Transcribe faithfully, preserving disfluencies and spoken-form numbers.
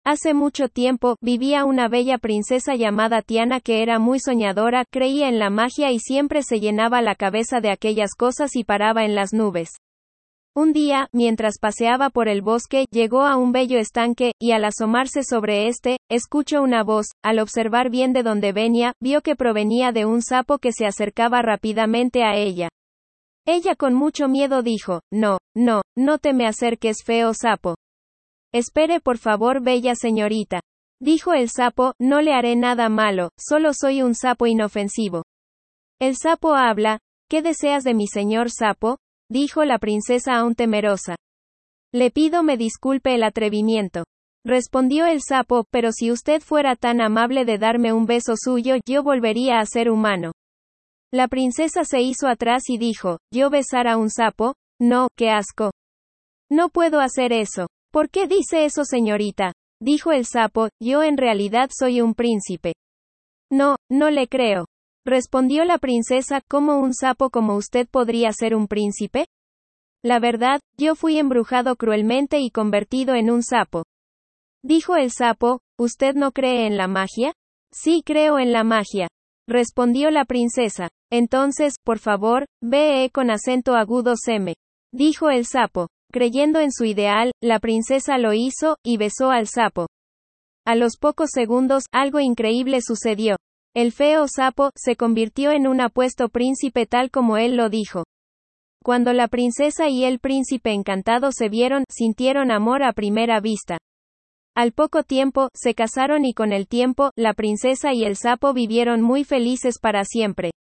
Hace mucho tiempo, vivía una bella princesa llamada Tiana que era muy soñadora, creía en la magia y siempre se llenaba la cabeza de aquellas cosas y paraba en las nubes. Un día, mientras paseaba por el bosque, llegó a un bello estanque, y al asomarse sobre este, escuchó una voz. Al observar bien de dónde venía, vio que provenía de un sapo que se acercaba rápidamente a ella. Ella con mucho miedo dijo, no, no, no te me acerques, feo sapo. Espere por favor, bella señorita. Dijo el sapo, no le haré nada malo, solo soy un sapo inofensivo. El sapo habla. ¿Qué deseas de mi señor sapo? Dijo la princesa aún temerosa. Le pido me disculpe el atrevimiento. Respondió el sapo, pero si usted fuera tan amable de darme un beso suyo, yo volvería a ser humano. La princesa se hizo atrás y dijo, ¿yo besar a un sapo? No, qué asco. No puedo hacer eso. ¿Por qué dice eso, señorita? Dijo el sapo, yo en realidad soy un príncipe. No, no le creo. Respondió la princesa, ¿cómo un sapo como usted podría ser un príncipe? La verdad, yo fui embrujado cruelmente y convertido en un sapo. Dijo el sapo, ¿usted no cree en la magia? Sí creo en la magia. Respondió la princesa. Entonces, por favor, ve con acento agudo seme. Dijo el sapo. Creyendo en su ideal, la princesa lo hizo, y besó al sapo. A los pocos segundos, algo increíble sucedió. El feo sapo se convirtió en un apuesto príncipe tal como él lo dijo. Cuando la princesa y el príncipe encantado se vieron, sintieron amor a primera vista. Al poco tiempo, se casaron y con el tiempo, la princesa y el sapo vivieron muy felices para siempre.